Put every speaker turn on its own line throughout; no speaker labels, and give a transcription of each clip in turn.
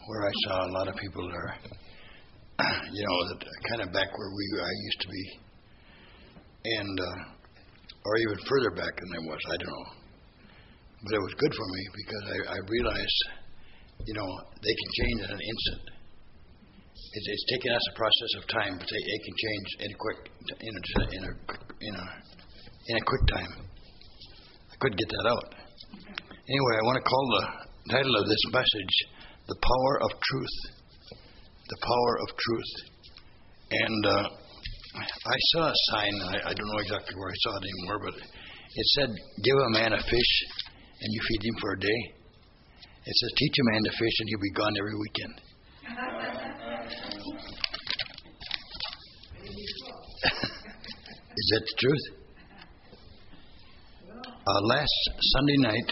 where I saw a lot of people there, that kind of back where I used to be, and or even further back than I was. I don't know, but it was good for me because I realized, they can change in an instant. It's taken us a process of time, but it can change in a quick time. I couldn't get that out. Anyway, I want to call the title of this message, The Power of Truth. The Power of Truth. And I saw a sign, I don't know exactly where I saw it anymore, but it said, give a man a fish and you feed him for a day. It says, teach a man to fish and he'll be gone every weekend. Is that the truth? Last Sunday night,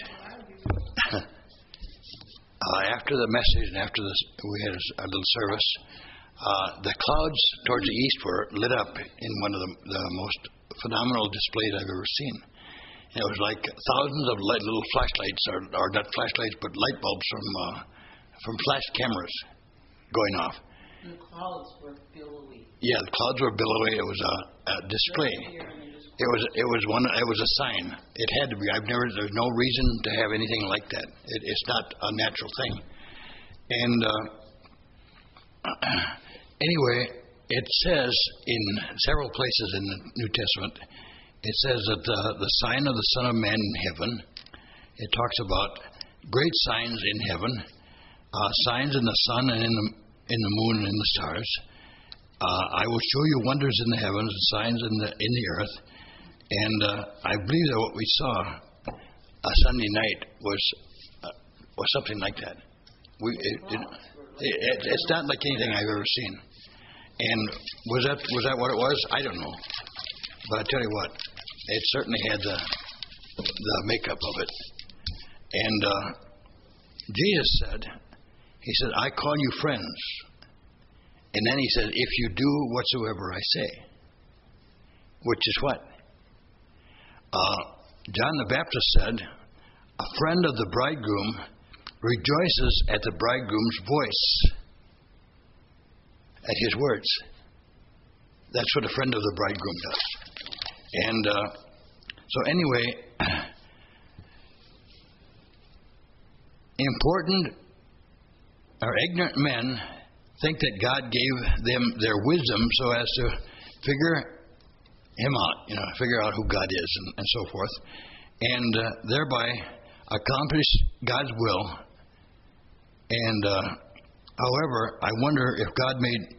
after the message and after we had a little service, the clouds towards the east were lit up in one of the most phenomenal displays I've ever seen. And it was like thousands of little flashlights, or not flashlights, but light bulbs from flash cameras going off.
And the clouds were billowy.
Yeah, the clouds were billowy. It was a display. It was a sign. It had to be. There's no reason to have anything like that. It's not a natural thing. And anyway, it says in several places in the New Testament, it says that the sign of the Son of Man in heaven, it talks about great signs in heaven, signs in the sun and in the moon and in the stars. I will show you wonders in the heavens and signs in the earth. And I believe that what we saw Sunday night was something like that. It's not like anything I've ever seen. And was that what it was? I don't know. But I tell you what, it certainly had the makeup of it. And Jesus said, he said, I call you friends. And then he said, if you do whatsoever I say. Which is what? John the Baptist said, a friend of the bridegroom rejoices at the bridegroom's voice, at his words. That's what a friend of the bridegroom does. And so anyway, important or ignorant men think that God gave them their wisdom so as to figure him out, figure out who God is and so forth, and thereby accomplish God's will. And however, I wonder if God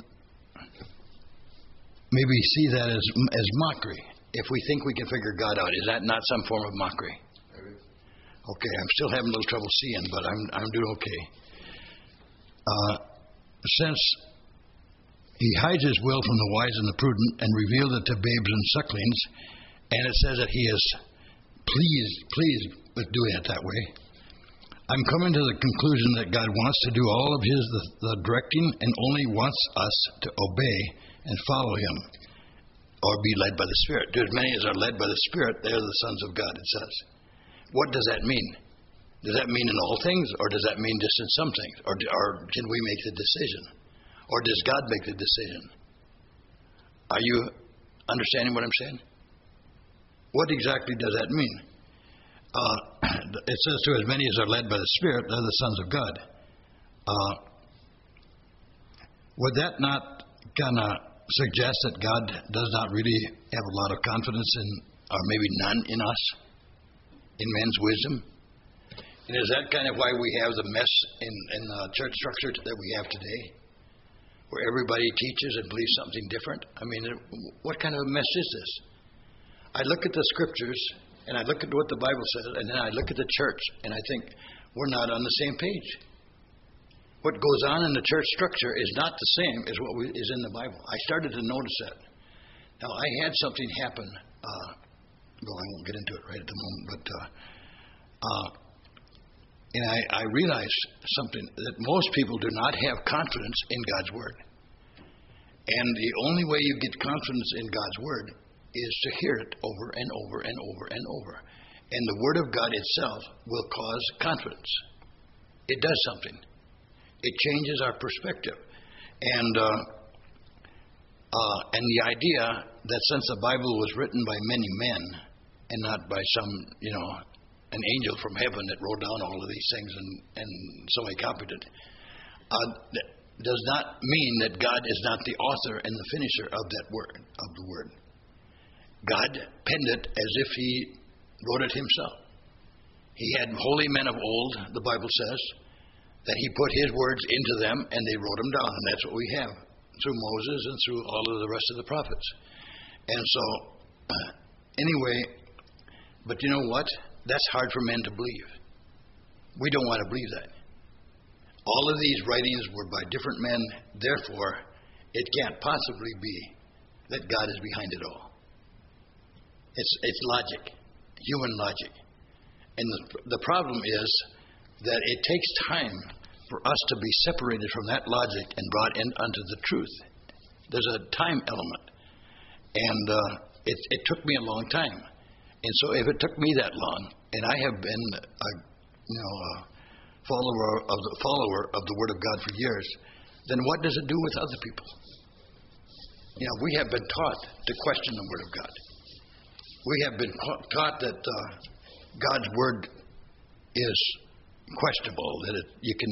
maybe see that as mockery. If we think we can figure God out, is that not some form of mockery? Okay, I'm still having a little trouble seeing, but I'm doing okay. Since he hides his will from the wise and the prudent and revealed it to babes and sucklings, and it says that he is pleased with doing it that way. I'm coming to the conclusion that God wants to do all of the directing and only wants us to obey and follow him or be led by the Spirit. To as many as are led by the Spirit, they are the sons of God, it says. What does that mean? Does that mean in all things, or does that mean just in some things? Or can we make the decision? Or does God make the decision? Are you understanding what I'm saying? What exactly does that mean? It says to as many as are led by the Spirit, they're the sons of God. Would that not kind of suggest that God does not really have a lot of confidence in, or maybe none in us, in men's wisdom? And is that kind of why we have the mess in the church structure that we have today? Where everybody teaches and believes something different? I mean, what kind of a mess is this? I look at the scriptures, and I look at what the Bible says, and then I look at the church, and I think we're not on the same page. What goes on in the church structure is not the same as what is in the Bible. I started to notice that. Now, I had something happen. Well, I won't get into it right at the moment, but and I realized something, that most people do not have confidence in God's Word. And the only way you get confidence in God's Word is to hear it over and over and over and over. And the Word of God itself will cause confidence. It does something. It changes our perspective. And the idea that since the Bible was written by many men and not by some, an angel from heaven that wrote down all of these things and somebody copied it, does not mean that God is not the author and the finisher of that word, of the word. God penned it as if He wrote it Himself. He had holy men of old, the Bible says, that He put His words into them and they wrote them down. And that's what we have through Moses and through all of the rest of the prophets. And so, anyway, but you know what? That's hard for men to believe. We don't want to believe that. All of these writings were by different men. Therefore, it can't possibly be that God is behind it all. It's logic, human logic. And the problem is that it takes time for us to be separated from that logic and brought in unto the truth. There's a time element. And it took me a long time. And so if it took me that long, and I have been a follower of the Word of God for years, then what does it do with other people? We have been taught to question the Word of God. We have been taught that God's Word is questionable, that you can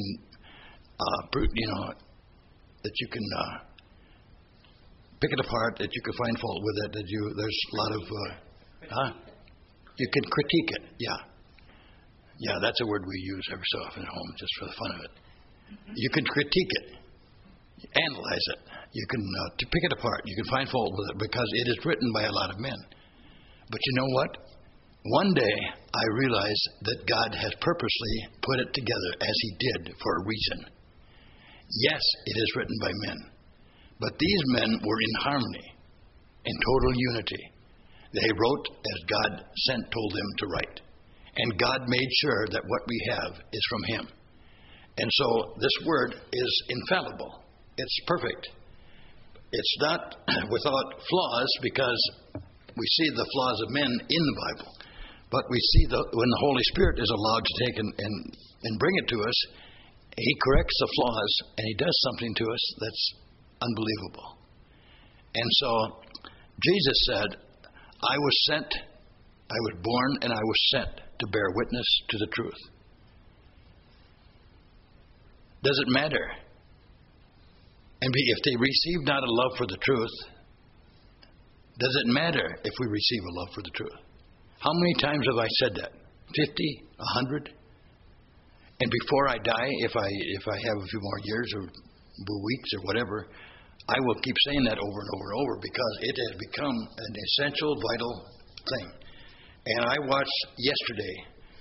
pick it apart, that you can find fault with it, that there's a lot of you can critique it. Yeah, that's a word we use every so often at home, just for the fun of it. You can critique it, analyze it. You can to pick it apart. You can find fault with it because it is written by a lot of men. But you know what? One day I realized that God has purposely put it together as He did for a reason. Yes, it is written by men, but these men were in harmony, in total unity. They wrote as God told them to write. And God made sure that what we have is from Him. And so this word is infallible. It's perfect. It's not without flaws because we see the flaws of men in the Bible. But we see when the Holy Spirit is allowed to take and bring it to us, He corrects the flaws and He does something to us that's unbelievable. And so Jesus said, I was born and I was sent to bear witness to the truth. Does it matter? And if they receive not a love for the truth, does it matter if we receive a love for the truth? How many times have I said that? 50? 100? And before I die, if I have a few more years or weeks or whatever, I will keep saying that over and over and over because it has become an essential, vital thing. And I watched yesterday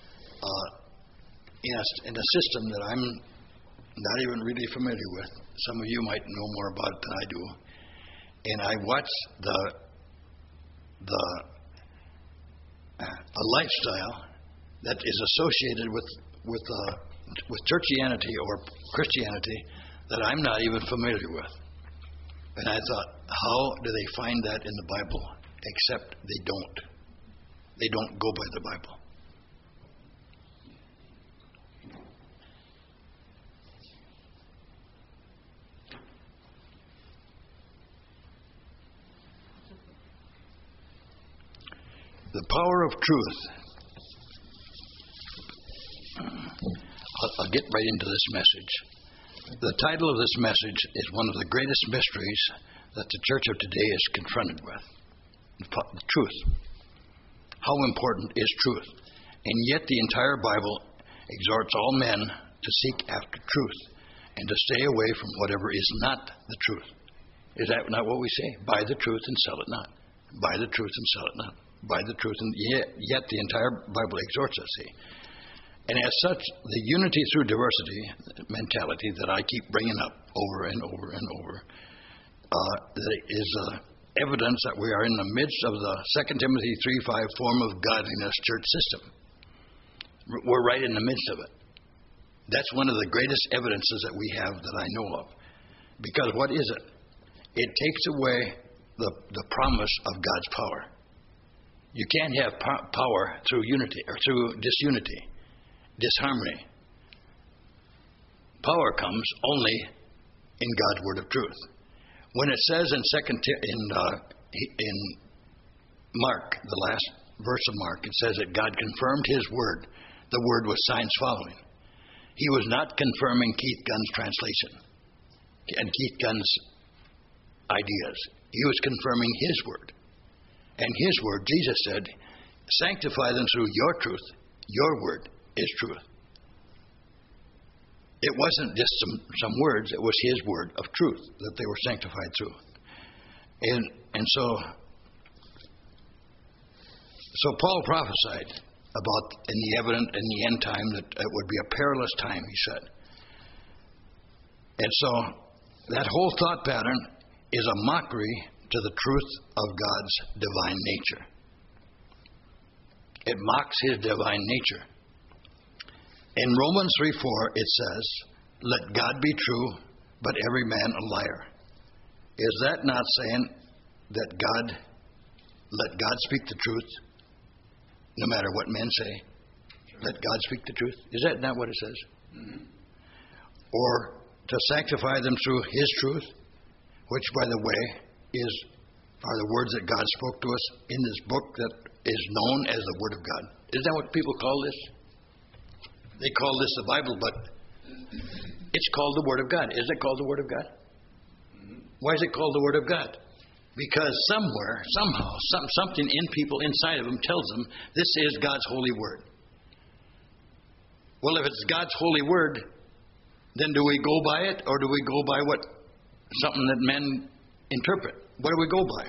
in a system that I'm not even really familiar with. Some of you might know more about it than I do. And I watched a lifestyle that is associated with churchianity or Christianity that I'm not even familiar with. And I thought, how do they find that in the Bible? Except they don't. They don't go by the Bible. The power of truth. I'll get right into this message. The title of this message is one of the greatest mysteries that the church of today is confronted with. The truth. How important is truth? And yet the entire Bible exhorts all men to seek after truth and to stay away from whatever is not the truth. Is that not what we say? Buy the truth and sell it not. Buy the truth and sell it not. Buy the truth, and yet the entire Bible exhorts us, see. And as such, the unity through diversity mentality that I keep bringing up over and over and over is evidence that we are in the midst of the 2 Timothy 3:5 form of godliness church system. We're right in the midst of it. That's one of the greatest evidences that we have that I know of. Because what is it? It takes away the promise of God's power. You can't have power through unity or through disunity, disharmony. power comes only in God's word of truth. When it says in Mark, the last verse of Mark, it says that God confirmed His word. The word with signs following. He was not confirming Keith Gunn's translation and Keith Gunn's ideas. He was confirming His word. And His word, Jesus said, sanctify them through your truth. Your word is truth. It wasn't just some words, it was His word of truth that they were sanctified through. And so Paul prophesied about in the end time that it would be a perilous time, he said. And so that whole thought pattern is a mockery to the truth of God's divine nature. It mocks His divine nature. In Romans 3:4 it says, let God be true, but every man a liar. Is that not saying that let God speak the truth, no matter what men say? Sure. Let God speak the truth. Is that not what it says? Mm-hmm. Or to sanctify them through His truth, which, by the way, are the words that God spoke to us in this book that is known as the Word of God. Isn't that what people call this? They call this the Bible, but it's called the Word of God. Is it called the Word of God? Mm-hmm. Why is it called the Word of God? Because somewhere, somehow, something in people inside of them tells them this is God's holy Word. Well, if it's God's holy Word, then do we go by it, or do we go by something that men interpret? What do we go by?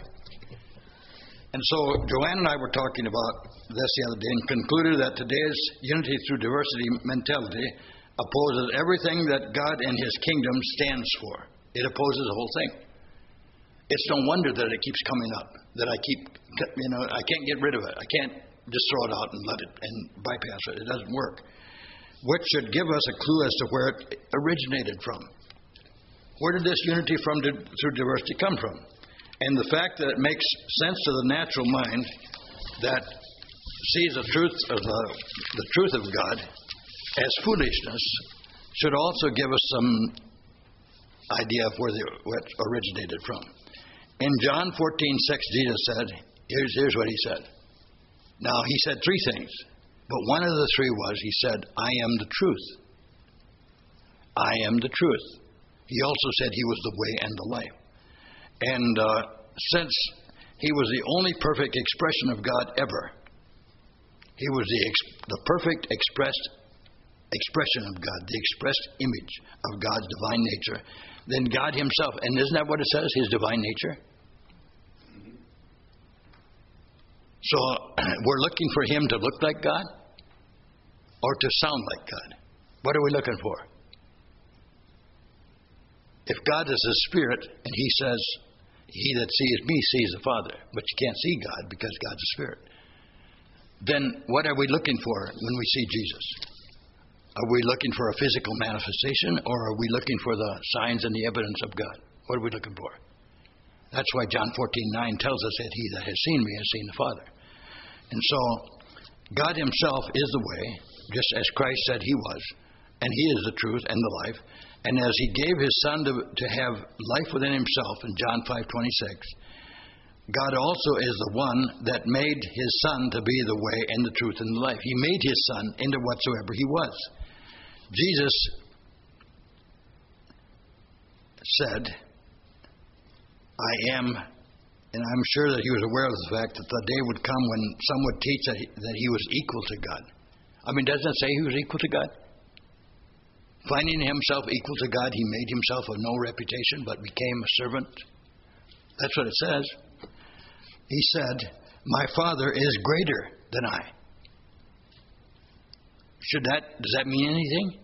And so Joanne and I were talking about this the other day and concluded that today's unity through diversity mentality opposes everything that God and His kingdom stands for. It opposes the whole thing. It's no wonder that it keeps coming up, that I can't get rid of it. I can't just throw it out and let it and bypass it. It doesn't work. Which should give us a clue as to where it originated from. Where did this unity through diversity come from? And the fact that it makes sense to the natural mind that sees the truth of God as foolishness should also give us some idea of where it originated from. In John 14:6, Jesus said, here's what He said. Now, He said three things, but one of the three was, He said, I am the truth. I am the truth. He also said He was the way and the life. And since He was the only perfect expression of God ever, He was the perfect expression of God, the expressed image of God's divine nature, then God Himself, and isn't that what it says, His divine nature? So we're looking for Him to look like God or to sound like God. What are we looking for? If God is a spirit and He says, he that sees me sees the Father, but you can't see God because God's a spirit, then what are we looking for when we see Jesus? Are we looking for a physical manifestation, or are we looking for the signs and the evidence of God? What are we looking for? That's why John 14:9 tells us that he that has seen me has seen the Father. And so God Himself is the way, just as Christ said He was, and He is the truth and the life. And as He gave His Son to have life within Himself in John 5:26, God also is the one that made His Son to be the way and the truth and the life. He made His Son into whatsoever He was. Jesus said, I am, and I'm sure that He was aware of the fact that the day would come when some would teach that He was equal to God. I mean, doesn't it say He was equal to God? Finding Himself equal to God, He made Himself of no reputation, but became a servant. That's what it says. He said, my Father is greater than I. Does that mean anything?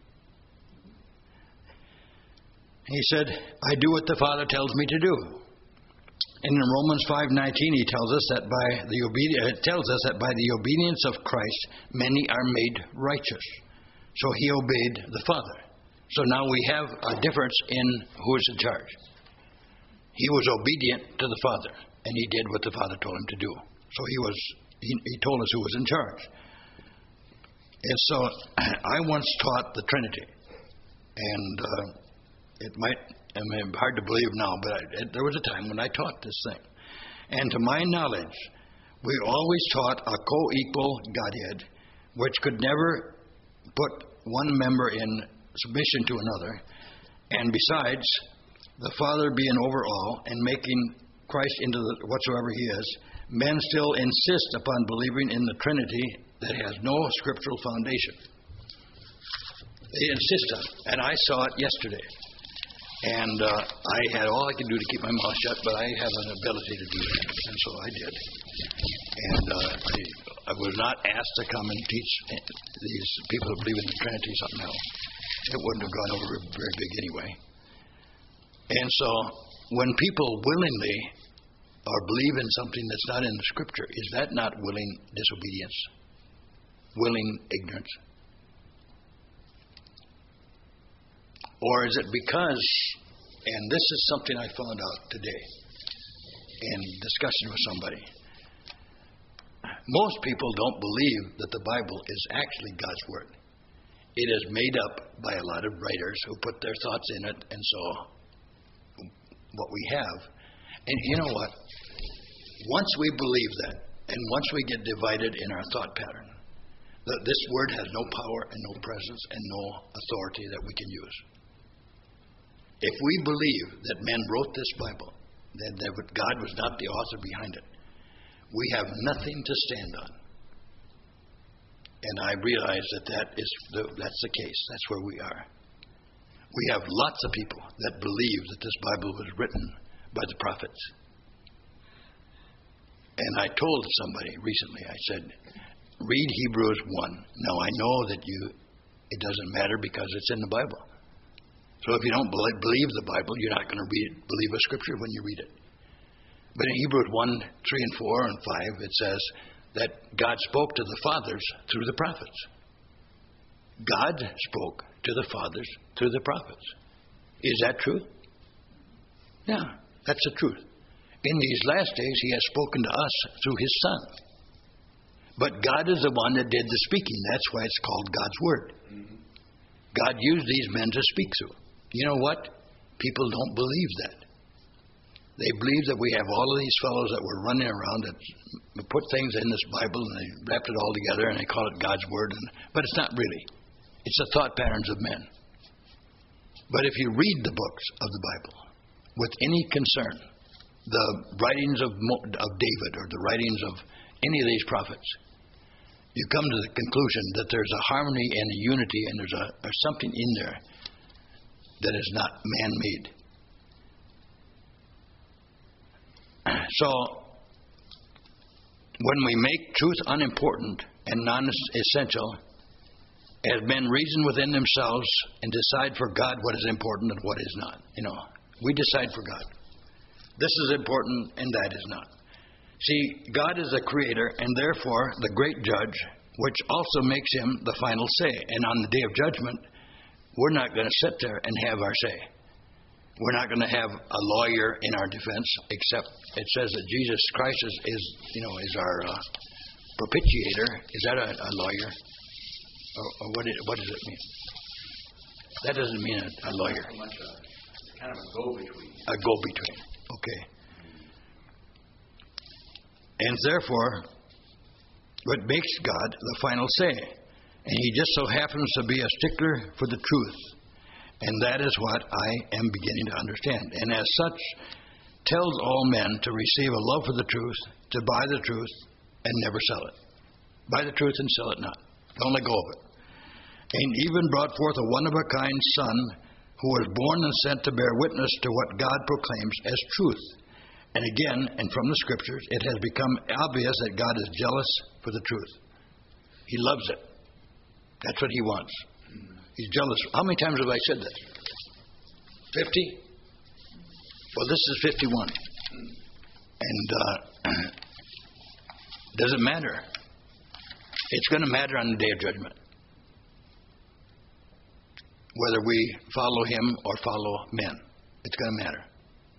He said, I do what the Father tells me to do. And in Romans 5:19, He tells us that by the obedience of Christ, many are made righteous. So He obeyed the Father. So now we have a difference in who is in charge. He was obedient to the Father, and He did what the Father told Him to do. So He told us who was in charge. And so I once taught the Trinity. And it might, hard to believe now, but there was a time when I taught this thing. And to my knowledge, we always taught a co-equal Godhead, which could never put one member in submission to another. And besides, the Father being over all and making Christ into whatsoever He is, men still insist upon believing in the Trinity that has no scriptural foundation. They insist on it. And I saw it yesterday. And I had all I could do to keep my mouth shut, but I have an ability to do that. And so I did. And I was not asked to come and teach these people who believe in the Trinity something else. It wouldn't have gone over very big anyway. And so when people willingly or believe in something that's not in the Scripture, is that not willing disobedience? Willing ignorance? Or is it because, and this is something I found out today in discussion with somebody, most people don't believe that the Bible is actually God's Word. It is made up by a lot of writers who put their thoughts in it, and so what we have. And you know what? Once we believe that, and once we get divided in our thought pattern, that this Word has no power and no presence and no authority that we can use. If we believe that men wrote this Bible, that God was not the author behind it, we have nothing to stand on. And I realize that's the case. That's where we are. We have lots of people that believe that this Bible was written by the prophets. And I told somebody recently, I said, read Hebrews 1. Now I know that it doesn't matter because it's in the Bible. So if you don't believe the Bible, you're not going to believe a scripture when you read it. But in Hebrews 1, 3 and 4 and 5, it says that God spoke to the fathers through the prophets. God spoke to the fathers through the prophets. Is that true? Yeah, that's the truth. In these last days, He has spoken to us through His Son. But God is the one that did the speaking. That's why it's called God's Word. God used these men to speak through. You know what? People don't believe that. They believe that we have all of these fellows that were running around that put things in this Bible and they wrapped it all together and they call it God's Word. But it's not really. It's the thought patterns of men. But if you read the books of the Bible with any concern, the writings of David or the writings of any of these prophets, you come to the conclusion that there's a harmony and a unity and there's something in there that is not man-made. So, when we make truth unimportant and non-essential, as men reason within themselves and decide for God what is important and what is not. We decide for God. This is important and that is not. See, God is the creator and therefore the great judge, which also makes Him the final say. And on the day of judgment, we're not going to sit there and have our say. We're not going to have a lawyer in our defense, except it says that Jesus Christ is our propitiator. Is that a lawyer? Or what does it mean? That doesn't mean a lawyer.
Kind of a go-between.
A go-between. Okay. And therefore, what makes God the final say? And He just so happens to be a stickler for the truth. And that is what I am beginning to understand. And as such, tells all men to receive a love for the truth, to buy the truth, and never sell it. Buy the truth and sell it not. Don't let go of it. And even brought forth a one-of-a-kind Son, who was born and sent to bear witness to what God proclaims as truth. And again, and from the Scriptures, it has become obvious that God is jealous for the truth. He loves it. That's what He wants. He's jealous. How many times have I said that? 50? Well, this is 51. And does it matter? It's going to matter on the day of judgment. Whether we follow Him or follow men. It's going to matter.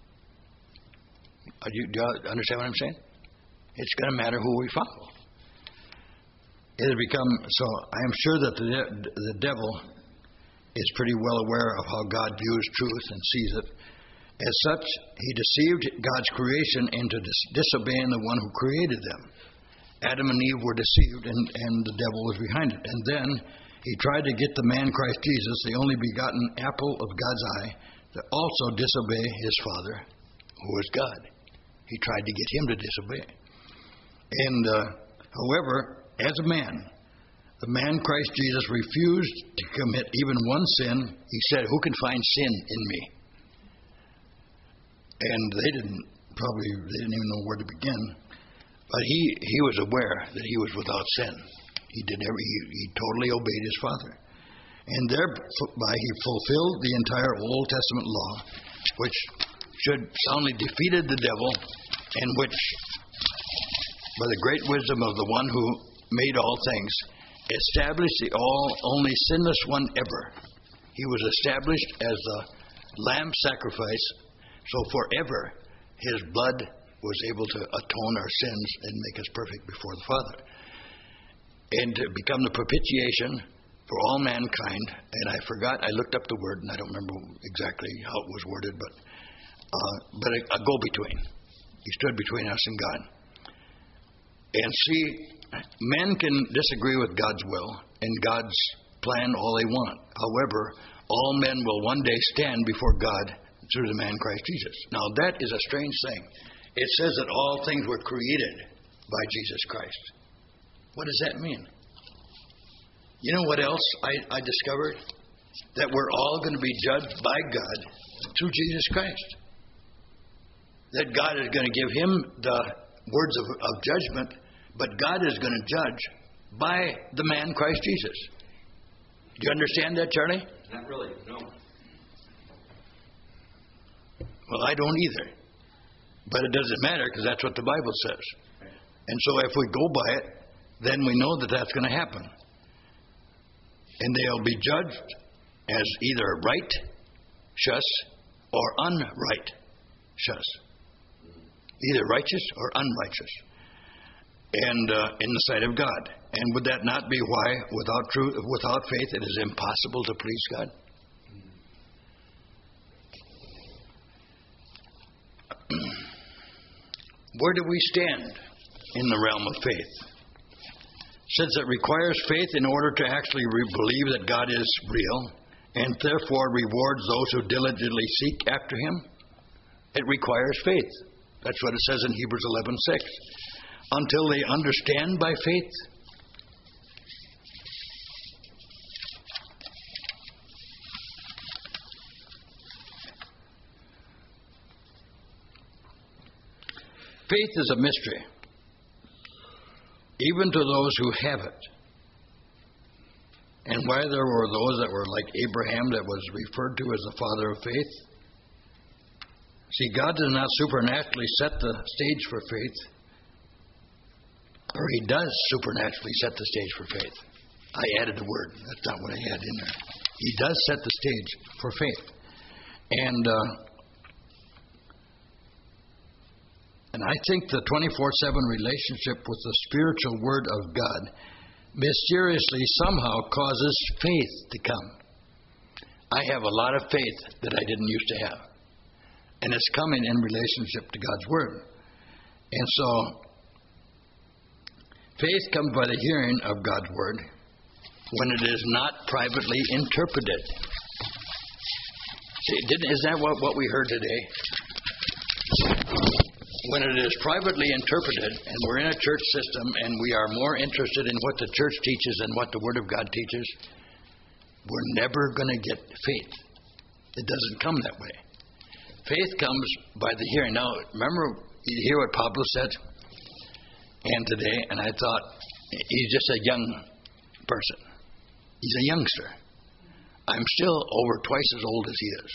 Do you understand what I'm saying? It's going to matter who we follow. It has become so. I am sure that the devil is pretty well aware of how God views truth and sees it. As such, he deceived God's creation into disobeying the one who created them. Adam and Eve were deceived, and the devil was behind it. And then he tried to get the man Christ Jesus, the only begotten apple of God's eye, to also disobey his Father, who is God. He tried to get him to disobey. And, however, as a man, the man Christ Jesus refused to commit even one sin. He said, "Who can find sin in me?" And they didn't even know where to begin. But he was aware that he was without sin. He totally obeyed his Father. And thereby he fulfilled the entire Old Testament law, which should soundly defeated the devil, and which, by the great wisdom of the one who made all things, established the only sinless one ever. He was established as the lamb sacrifice, so forever his blood was able to atone our sins and make us perfect before the Father. And to become the propitiation for all mankind, and I looked up the word, and I don't remember exactly how it was worded, but a go-between. He stood between us and God. And see, men can disagree with God's will and God's plan all they want. However, all men will one day stand before God through the man Christ Jesus. Now, that is a strange thing. It says that all things were created by Jesus Christ. What does that mean? You know what else I discovered? That we're all going to be judged by God through Jesus Christ. That God is going to give him the words of judgment, but God is going to judge by the man Christ Jesus. Do you understand that, Charlie?
Not really, no.
Well, I don't either. But it doesn't matter, because that's what the Bible says. And so if we go by it, then we know that that's going to happen. And they'll be judged as either righteous or unrighteous. Either righteous or unrighteous. And in the sight of God. And would that not be why, without faith, it is impossible to please God? Where do we stand in the realm of faith? Since it requires faith in order to actually believe that God is real, and therefore rewards those who diligently seek after him, it requires faith. That's what it says in Hebrews 11:6. Until they understand by faith. Faith is a mystery, even to those who have it. And why there were those that were like Abraham, that was referred to as the father of faith. See, God does not supernaturally set the stage for faith, or he does supernaturally set the stage for faith. I added the word. That's not what I had in there. He does set the stage for faith. And I think the 24/7 relationship with the spiritual Word of God mysteriously somehow causes faith to come. I have a lot of faith that I didn't used to have. And it's coming in relationship to God's Word. And so, faith comes by the hearing of God's Word when it is not privately interpreted. See, isn't that what we heard today? When it is privately interpreted, and we're in a church system, and we are more interested in what the church teaches than what the Word of God teaches, we're never going to get faith. It doesn't come that way. Faith comes by the hearing. Now, remember, you hear what Pablo said? And today, and I thought, he's just a young person. He's a youngster. I'm still over twice as old as he is.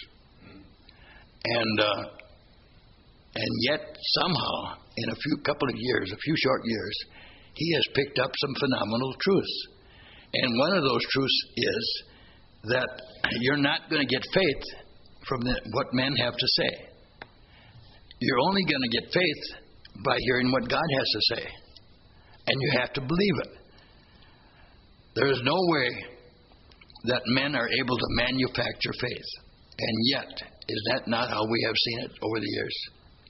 And yet, somehow, in a few short years, he has picked up some phenomenal truths. And one of those truths is that you're not going to get faith from what men have to say. You're only going to get faith by hearing what God has to say. And you have to believe it. There is no way that men are able to manufacture faith. And yet, is that not how we have seen it over the years?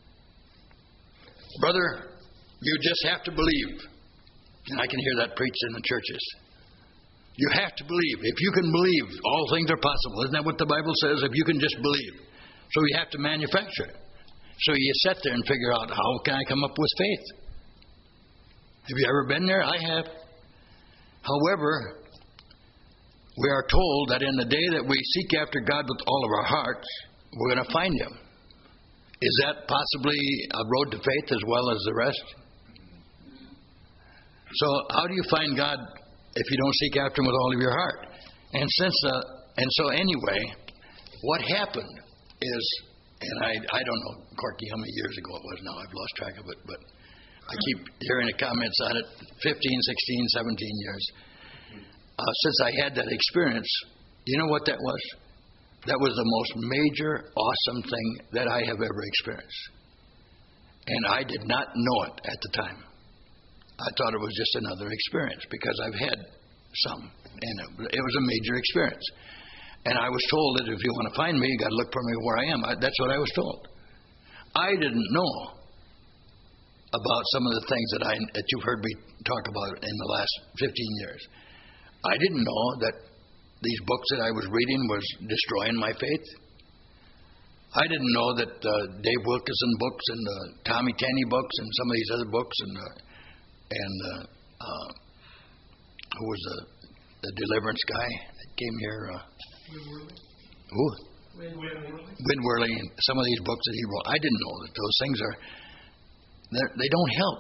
Brother, you just have to believe. And I can hear that preached in the churches. You have to believe. If you can believe, all things are possible. Isn't that what the Bible says? If you can just believe. So you have to manufacture it. So you sit there and figure out, how can I come up with faith? Have you ever been there? I have. However, we are told that in the day that we seek after God with all of our hearts, we're going to find Him. Is that possibly a road to faith as well as the rest? So how do you find God if you don't seek after Him with all of your heart? And so anyway, what happened is, and I don't know, Corky, how many years ago it was now. I've lost track of it, but I keep hearing the comments on it, 15, 16, 17 years. Since I had that experience, you know what that was? That was the most major, awesome thing that I have ever experienced. And I did not know it at the time. I thought it was just another experience because I've had some. And it was a major experience. And I was told that if you want to find me, you got to look for me where I am. That's what I was told. I didn't know about some of the things that you've heard me talk about in the last 15 years. I didn't know that these books that I was reading was destroying my faith. I didn't know that Dave Wilkerson books and the Tommy Tenney books and some of these other books and who was the deliverance guy that came here? Who? Win Worley. And some of these books that he wrote. I didn't know that those things they don't help.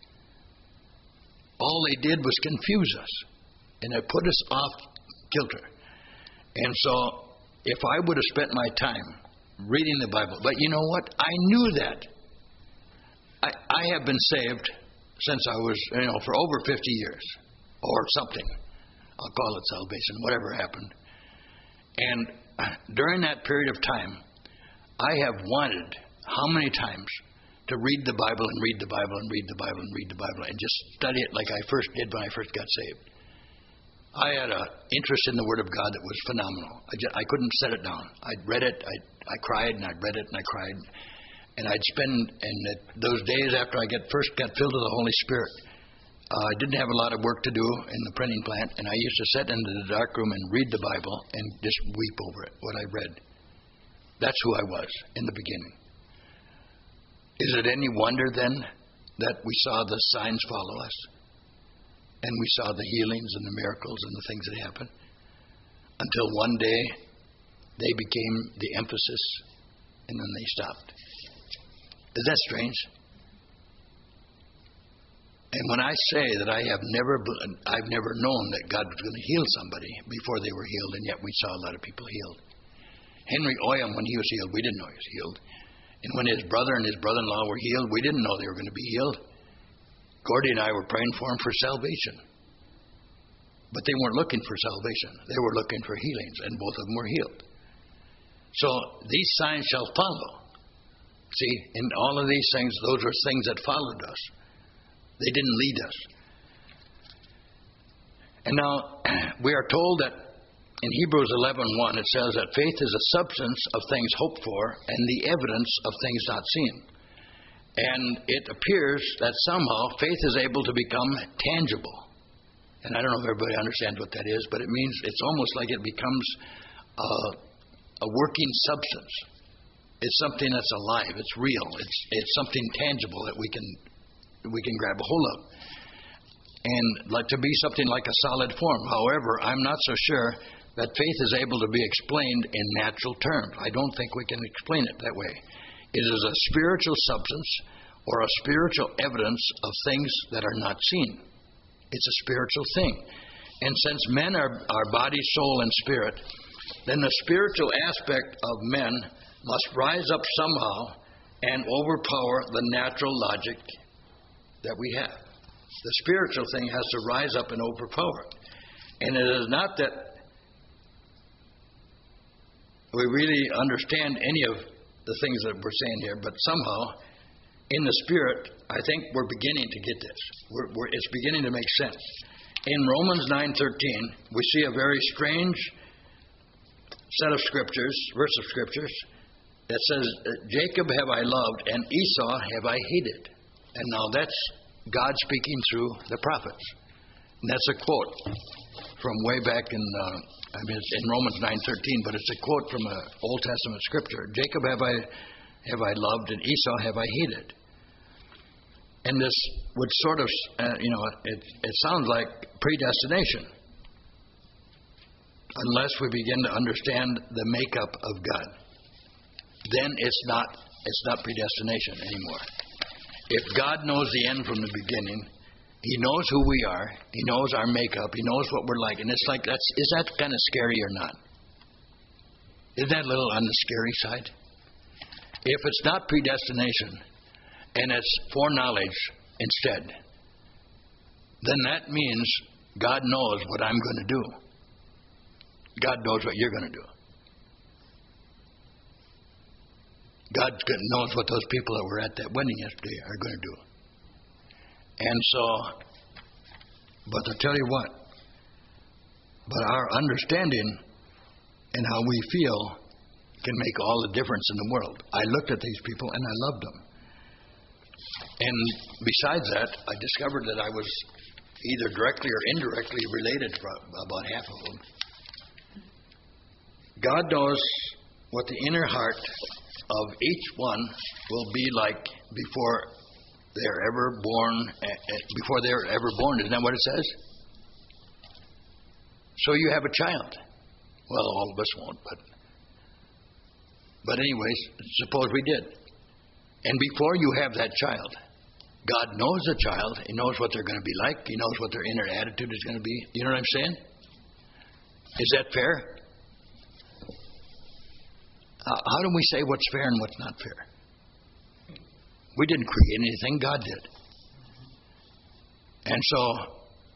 All they did was confuse us. And it put us off kilter. And so, if I would have spent my time reading the Bible, but you know what? I knew that. I have been saved since I was, for over 50 years, or something. I'll call it salvation, whatever happened. And during that period of time, I have wanted, how many times, to read the Bible and read the Bible and read the Bible and read the Bible and just study it like I first did when I first got saved. I had an interest in the Word of God that was phenomenal. I couldn't set it down. I'd read it, I cried, and I'd read it, and I cried. And I'd spend, those days after I first got filled with the Holy Spirit, I didn't have a lot of work to do in the printing plant, and I used to sit into the dark room and read the Bible and just weep over it, what I read. That's who I was in the beginning. Is it any wonder then that we saw the signs follow us? And we saw the healings and the miracles and the things that happened. Until one day, they became the emphasis, and then they stopped. Is that strange? And when I say that I've never known that God was going to heal somebody before they were healed, and yet we saw a lot of people healed. Henry Oyam, when he was healed, we didn't know he was healed. And when his brother and his brother-in-law were healed, we didn't know they were going to be healed. Gordy and I were praying for him for salvation. But they weren't looking for salvation. They were looking for healings, and both of them were healed. So these signs shall follow. See, in all of these things, those are things that followed us. They didn't lead us. And now, we are told that in Hebrews 11:1, it says that faith is a substance of things hoped for and the evidence of things not seen. And it appears that somehow faith is able to become tangible. And I don't know if everybody understands what that is, but it means it's almost like it becomes a working substance. It's something that's alive. It's real. It's something tangible that we can grab a hold of. And like to be something like a solid form. However, I'm not so sure that faith is able to be explained in natural terms. I don't think we can explain it that way. It is a spiritual substance or a spiritual evidence of things that are not seen. It's a spiritual thing. And since men are body, soul, and spirit, then the spiritual aspect of men must rise up somehow and overpower the natural logic that we have. The spiritual thing has to rise up and overpower it. And it is not that we really understand any of the things that we're saying here, but somehow, in the Spirit, I think we're beginning to get this. It's beginning to make sense. In Romans 9:13, we see a very strange set of scriptures, verse of scriptures, that says, Jacob have I loved and Esau have I hated. And now that's God speaking through the prophets. And that's a quote from way back in, it's in Romans 9:13, but it's a quote from an Old Testament scripture. Jacob have I loved and Esau have I hated. And this would sort of, it sounds like predestination. Unless we begin to understand the makeup of God, then it's not predestination anymore. If God knows the end from the beginning, He knows who we are, He knows our makeup, He knows what we're like, and it's like is that kind of scary or not? Isn't that a little on the scary side? If it's not predestination and it's foreknowledge instead, then that means God knows what I'm going to do. God knows what you're going to do. God knows what those people that were at that wedding yesterday are going to do. And so, but I'll tell you what, but our understanding and how we feel can make all the difference in the world. I looked at these people and I loved them. And besides that, I discovered that I was either directly or indirectly related to about half of them. God knows what the inner heart of each one will be like before they're ever born. Isn't that what it says? So you have a child. Well, all of us won't, but anyways, suppose we did. And before you have that child, God knows the child. He knows what they're going to be like. He knows what their inner attitude is going to be. You know what I'm saying? Is that fair? How do we say what's fair and what's not fair? We didn't create anything. God did. And so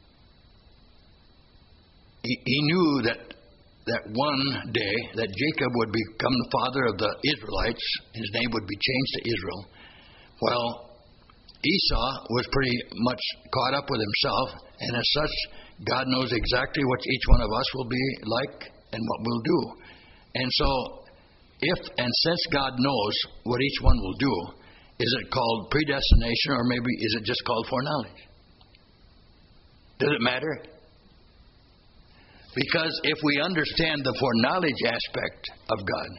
he knew that one day that Jacob would become the father of the Israelites. His name would be changed to Israel. Well, Esau was pretty much caught up with himself, and as such, God knows exactly what each one of us will be like and what we'll do. And so, since God knows what each one will do, is it called predestination, or maybe is it just called foreknowledge? Does it matter? Because if we understand the foreknowledge aspect of God,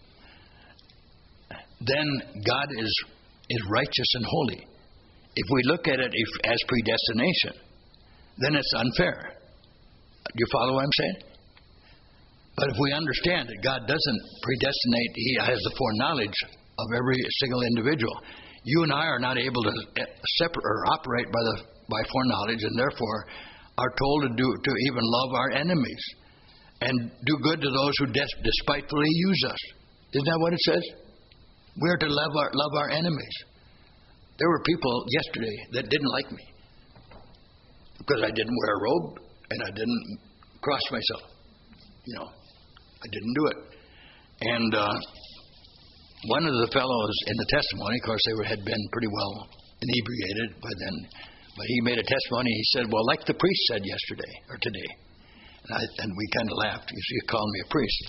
then God is righteous and holy. If we look at it as predestination, then it's unfair. Do you follow what I'm saying? But if we understand that God doesn't predestinate, He has the foreknowledge of every single individual. You and I are not able to separate or operate by foreknowledge, and therefore are told to even love our enemies and do good to those who despitefully use us. Isn't that what it says? We are to love our enemies. There were people yesterday that didn't like me because I didn't wear a robe and I didn't cross myself. I didn't do it. And one of the fellows in the testimony, of course, they had been pretty well inebriated by then, but he made a testimony. He said, well, like the priest said yesterday or today. And we kind of laughed. You see, he called me a priest,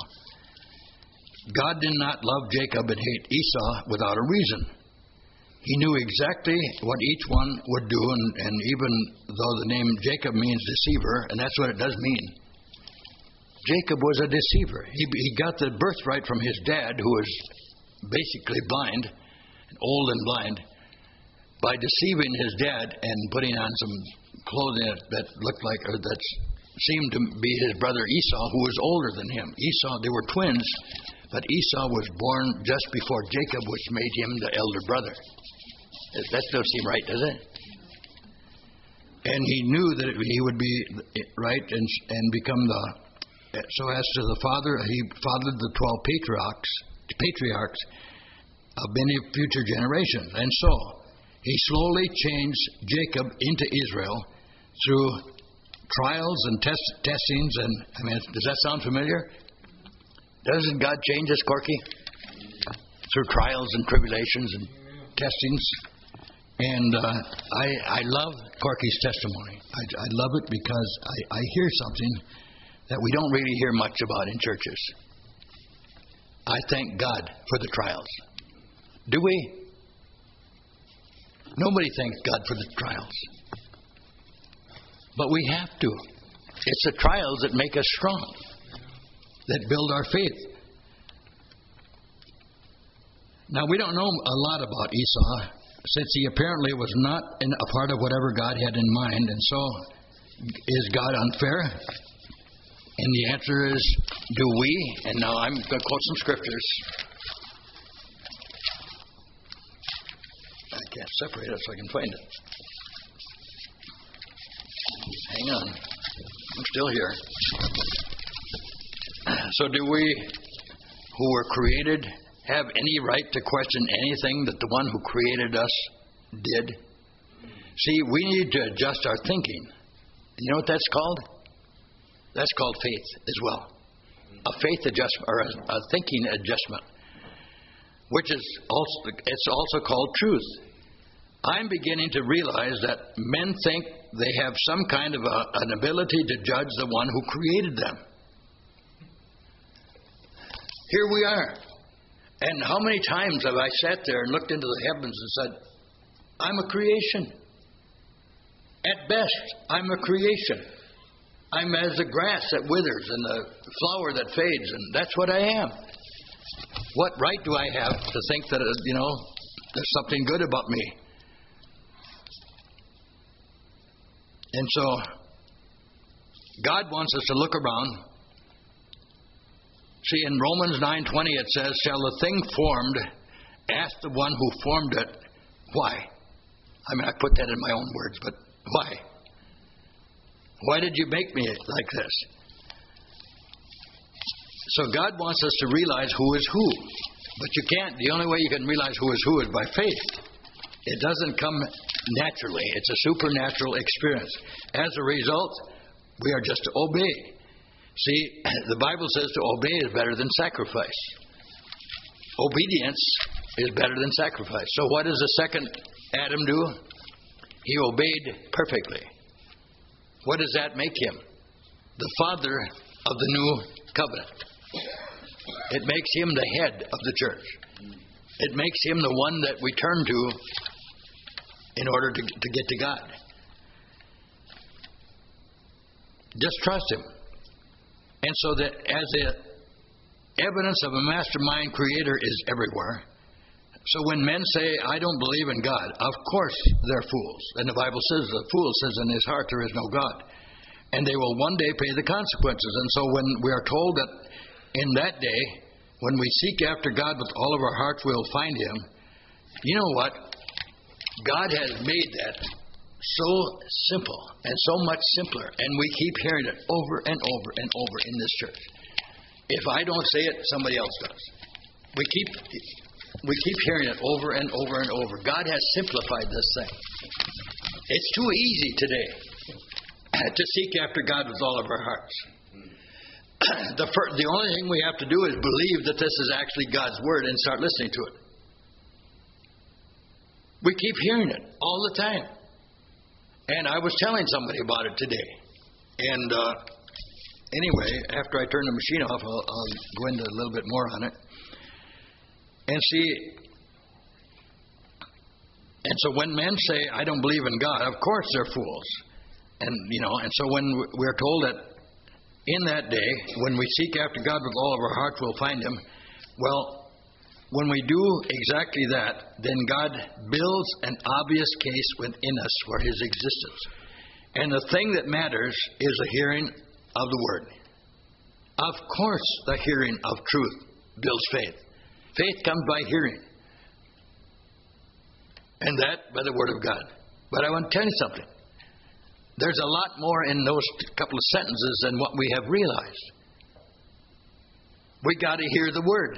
God did not love Jacob and hate Esau without a reason. He knew exactly what each one would do, and even though the name Jacob means deceiver, and that's what it does mean, Jacob was a deceiver. He got the birthright from his dad, who was basically blind, old and blind, by deceiving his dad and putting on some clothing that looked like, or that seemed to be his brother Esau, who was older than him. Esau, they were twins, but Esau was born just before Jacob, which made him the elder brother. That still seem right, doesn't it? And he knew that he would be right and become so as to the father, he fathered the 12 patriarchs of many future generations. And so he slowly changed Jacob into Israel through trials and testings. And does that sound familiar? Doesn't God change us, Corky? Through trials and tribulations and testings. And I love Corky's testimony. I love it because I hear something that we don't really hear much about in churches. I thank God for the trials. Do we? Nobody thanks God for the trials. But we have to. It's the trials that make us strong, that build our faith. Now, we don't know a lot about Esau, since he apparently was not a part of whatever God had in mind. And so, is God unfair? And the answer is, do we? And now I'm going to quote some scriptures. I can't separate it so I can find it. Hang on. I'm still here. So do we, who were created, have any right to question anything that the one who created us did? See, we need to adjust our thinking. You know what that's called? That's called faith as well. A faith adjustment, or a thinking adjustment, which is also, it's also called truth. I'm beginning to realize that men think they have some kind of an ability to judge the one who created them. Here we are. And how many times have I sat there and looked into the heavens and said, I'm a creation. At best, I'm a creation. I'm as the grass that withers and the flower that fades, and that's what I am. What right do I have to think that, there's something good about me? And so, God wants us to look around. See, in Romans 9:20 it says, shall the thing formed ask the one who formed it, why? I put that in my own words, but why? Why did you make me like this? So God wants us to realize who is who. But you can't. The only way you can realize who is by faith. It doesn't come naturally. It's a supernatural experience. As a result, we are just to obey. See, the Bible says to obey is better than sacrifice. Obedience is better than sacrifice. So what does the second Adam do? He obeyed perfectly. What does that make him? The father of the new covenant. It makes him the head of the church. It makes him the one that we turn to in order to get to God. Just trust him. And so that as the evidence of a mastermind creator is everywhere, so when men say, I don't believe in God, of course they're fools. And the Bible says, the fool says in his heart there is no God. And they will one day pay the consequences. And so when we are told that in that day, when we seek after God with all of our hearts, we'll find him. You know what? God has made that so simple and so much simpler. And we keep hearing it over and over and over in this church. If I don't say it, somebody else does. We keep hearing it over and over and over. God has simplified this thing. It's too easy today to seek after God with all of our hearts. The only thing we have to do is believe that this is actually God's Word and start listening to it. We keep hearing it all the time. And I was telling somebody about it today. And anyway, after I turn the machine off, I'll go into a little bit more on it. And see, and so when men say, I don't believe in God, of course they're fools. And so when we're told that in that day, when we seek after God with all of our hearts, we'll find him. Well, when we do exactly that, then God builds an obvious case within us for his existence. And the thing that matters is the hearing of the Word. Of course, the hearing of truth builds faith. Faith comes by hearing. And that by the Word of God. But I want to tell you something. There's a lot more in those couple of sentences than what we have realized. We got to hear the Word.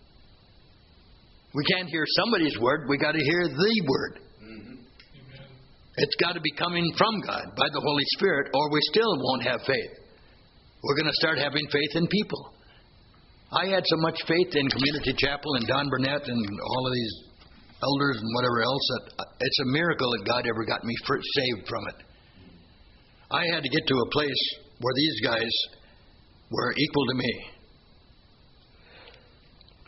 We can't hear somebody's word. We got to hear the Word. Mm-hmm. It's got to be coming from God by the Holy Spirit, or we still won't have faith. We're going to start having faith in people. I had so much faith in Community Chapel and Don Burnett and all of these elders and whatever else that it's a miracle that God ever got me saved from it. I had to get to a place where these guys were equal to me.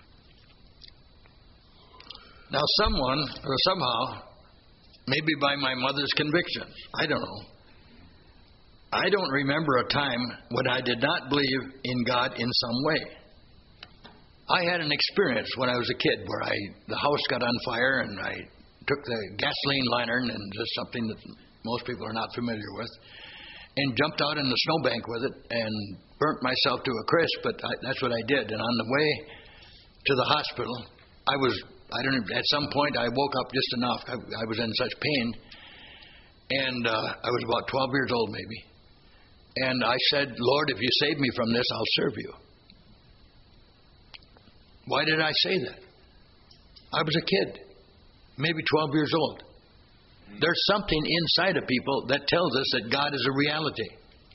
Now someone, or somehow, maybe by my mother's convictions, I don't know, I don't remember a time when I did not believe in God in some way. I had an experience when I was a kid where the house got on fire and I took the gasoline lantern, and just something that most people are not familiar with, and jumped out in the snowbank with it and burnt myself to a crisp, but that's what I did. And on the way to the hospital, at some point I woke up just enough. I was in such pain, and I was about 12 years old maybe. And I said, Lord, if you save me from this, I'll serve you. Why did I say that? I was a kid, maybe 12 years old. There's something inside of people that tells us that God is a reality.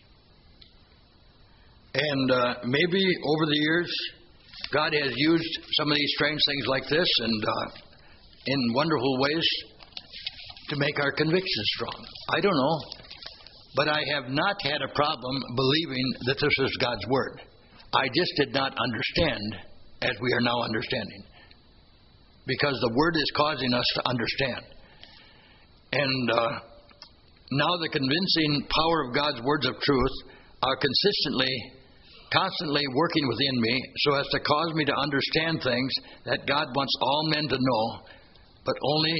And maybe over the years, God has used some of these strange things like this and in wonderful ways to make our convictions strong. I don't know. But I have not had a problem believing that this is God's Word. I just did not understand as we are now understanding. Because the Word is causing us to understand. And now the convincing power of God's words of truth are constantly working within me so as to cause me to understand things that God wants all men to know, but only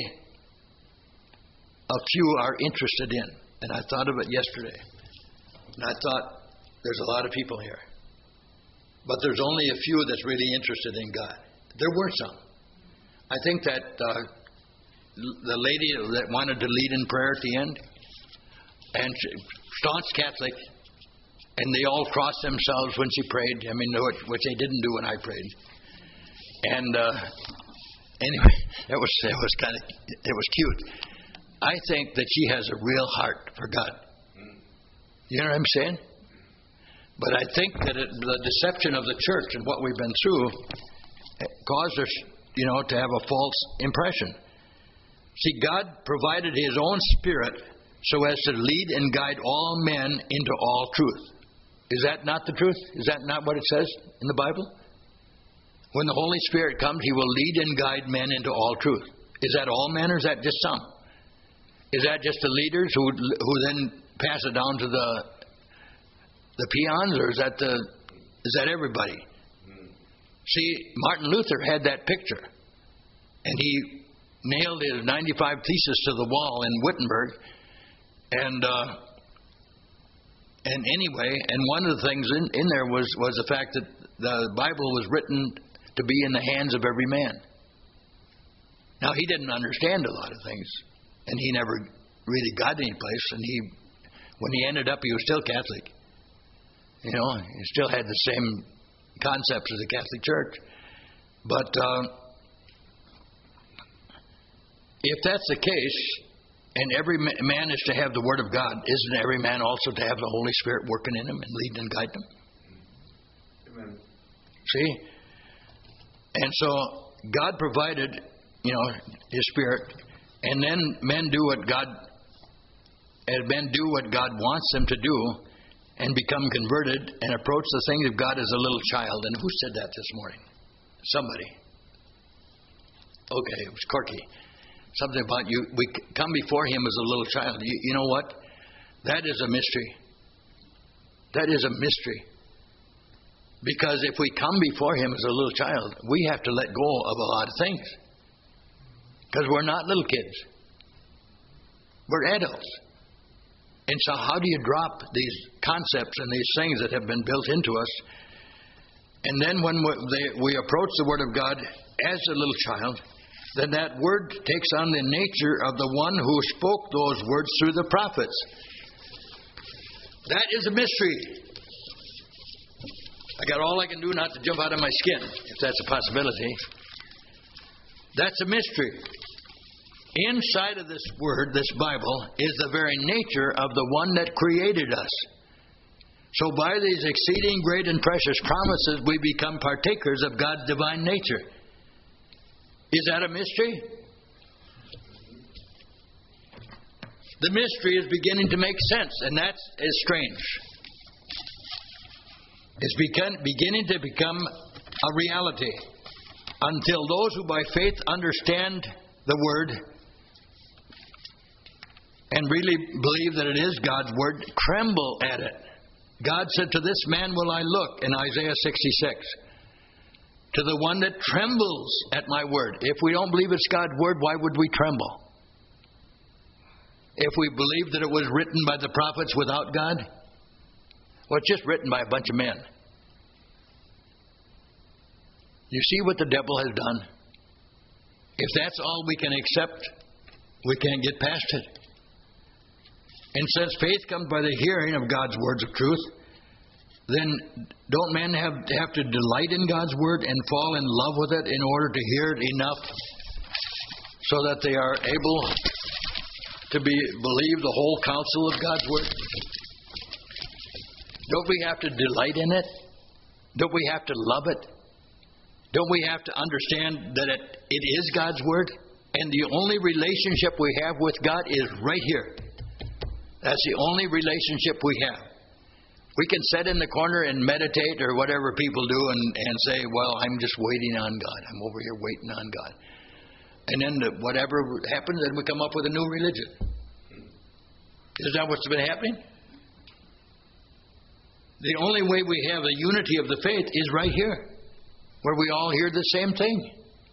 a few are interested in. And I thought of it yesterday. And I thought, there's a lot of people here. But there's only a few that's really interested in God. There were some. I think that the lady that wanted to lead in prayer at the end, and staunch Catholic, and they all crossed themselves when she prayed. I mean, which they didn't do when I prayed. And anyway, it was cute. I think that she has a real heart for God. You know what I'm saying? But I think that the deception of the church and what we've been through caused us, to have a false impression. See, God provided His own Spirit so as to lead and guide all men into all truth. Is that not the truth? Is that not what it says in the Bible? When the Holy Spirit comes, He will lead and guide men into all truth. Is that all men, or is that just some? Is that just the leaders who then pass it down to the peons, or is that everybody? See, Martin Luther had that picture, and he nailed his 95 Theses to the wall in Wittenberg, and anyway, and one of the things in there was the fact that the Bible was written to be in the hands of every man. Now, he didn't understand a lot of things. And he never really got any place. And when he ended up, he was still Catholic. He still had the same concepts as the Catholic Church. But if that's the case, and every man is to have the Word of God, isn't every man also to have the Holy Spirit working in him and leading and guiding him? Amen. See? And so God provided, His Spirit. And then men do what God wants them to do, and become converted and approach the things of God as a little child. And who said that this morning? Somebody. Okay, it was Corky. Something about we come before Him as a little child. You know what? That is a mystery. That is a mystery. Because if we come before Him as a little child, we have to let go of a lot of things. Because we're not little kids. We're adults. And so how do you drop these concepts and these things that have been built into us? And then when we approach the Word of God as a little child, then that Word takes on the nature of the one who spoke those words through the prophets. That is a mystery. I got all I can do not to jump out of my skin, if that's a possibility. That's a mystery. Inside of this Word, this Bible, is the very nature of the one that created us. So by these exceeding great and precious promises, we become partakers of God's divine nature. Is that a mystery? The mystery is beginning to make sense, and that is strange. It's beginning to become a reality. until those who by faith understand the Word and really believe that it is God's Word tremble at it. God said, "To this man will I look," in Isaiah 66. To the one that trembles at my word. If we don't believe it's God's word, why would we tremble? If we believe that it was written by the prophets without God? Well, it's just written by a bunch of men. You see what the devil has done? If that's all we can accept, we can't get past it. And since faith comes by the hearing of God's words of truth, then don't men have to delight in God's word and fall in love with it in order to hear it enough so that they are able to believe the whole counsel of God's word? Don't we have to delight in it? Don't we have to love it? Don't we have to understand that it is God's word? And the only relationship we have with God is right here. That's the only relationship we have. We can sit in the corner and meditate or whatever people do and say, well, I'm just waiting on God. I'm over here waiting on God. And then whatever happens, then we come up with a new religion. Is that what's been happening? The only way we have the unity of the faith is right here, where we all hear the same thing.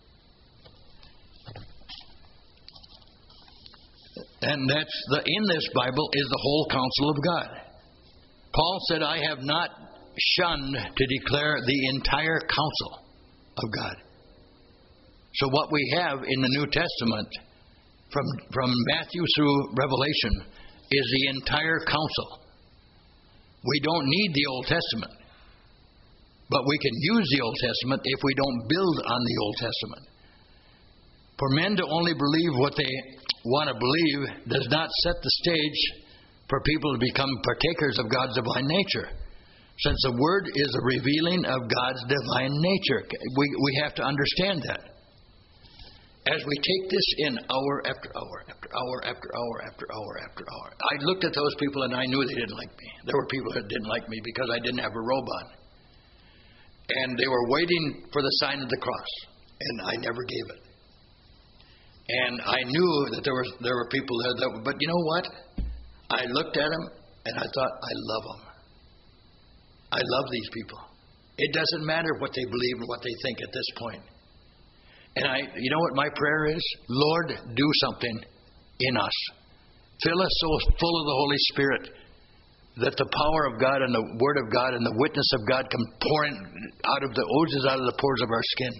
And in this Bible is the whole counsel of God. Paul said, I have not shunned to declare the entire counsel of God. So what we have in the New Testament, from Matthew through Revelation, is the entire counsel. We don't need the Old Testament, but we can use the Old Testament if we don't build on the Old Testament. For men to only believe what they want to believe does not set the stage for people to become partakers of God's divine nature. Since the Word is a revealing of God's divine nature. We have to understand that. As we take this in hour after hour, after hour, after hour, after hour, after hour. I looked at those people and I knew they didn't like me. There were people that didn't like me because I didn't have a robe on. And they were waiting for the sign of the cross. And I never gave it. And I knew that there were people there but you know what? I looked at them and I thought, I love them. I love these people. It doesn't matter what they believe and what they think at this point. And you know what my prayer is? Lord, do something in us. Fill us so full of the Holy Spirit that the power of God and the Word of God and the witness of God come pouring out of the pores of our skin.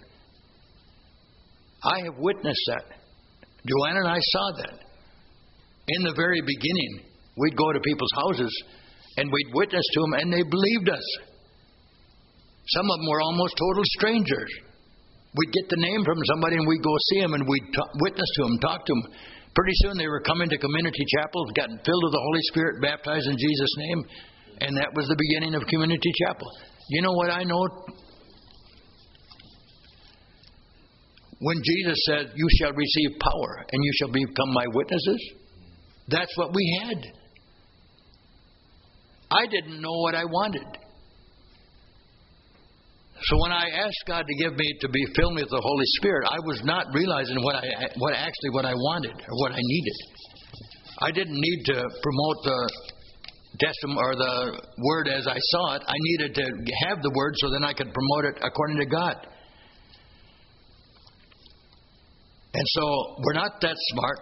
I have witnessed that. Joanna and I saw that. In the very beginning, we'd go to people's houses and we'd witness to them and they believed us. Some of them were almost total strangers. We'd get the name from somebody and we'd go see them and we'd witness to them, talk to them. Pretty soon they were coming to community chapels, gotten filled with the Holy Spirit, baptized in Jesus' name, and that was the beginning of community chapel. You know what I know? When Jesus said, you shall receive power and you shall become my witnesses, that's what we had. I didn't know what I wanted. So when I asked God to give me to be filled with the Holy Spirit, I was not realizing what I wanted or what I needed. I didn't need to promote the testimony or the word as I saw it. I needed to have the word so then I could promote it according to God. And so we're not that smart.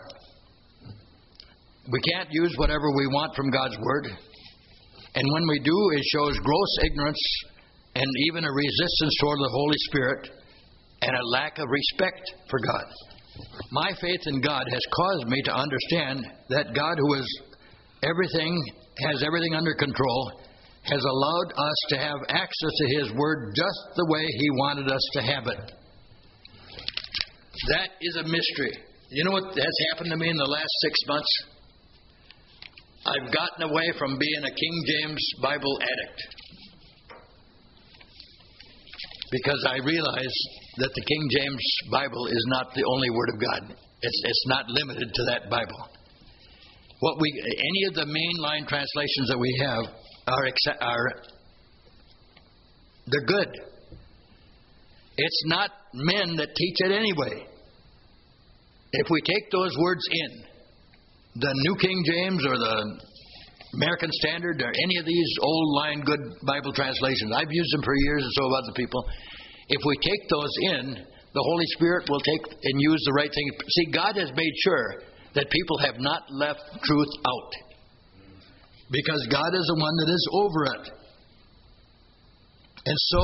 We can't use whatever we want from God's word. And when we do, it shows gross ignorance and even a resistance toward the Holy Spirit and a lack of respect for God. My faith in God has caused me to understand that God, who is everything, has everything under control, has allowed us to have access to His Word just the way He wanted us to have it. That is a mystery. You know what has happened to me in the last 6 months? I've gotten away from being a King James Bible addict. Because I realize that the King James Bible is not the only Word of God. It's not limited to that Bible. Any of the mainline translations that we have they're good. It's not men that teach it anyway. If we take those words in, the New King James or the American Standard or any of these old line good Bible translations, I've used them for years and so have other people. If we take those in, the Holy Spirit will take and use the right thing. See, God has made sure that people have not left truth out, because God is the one that is over it. And so,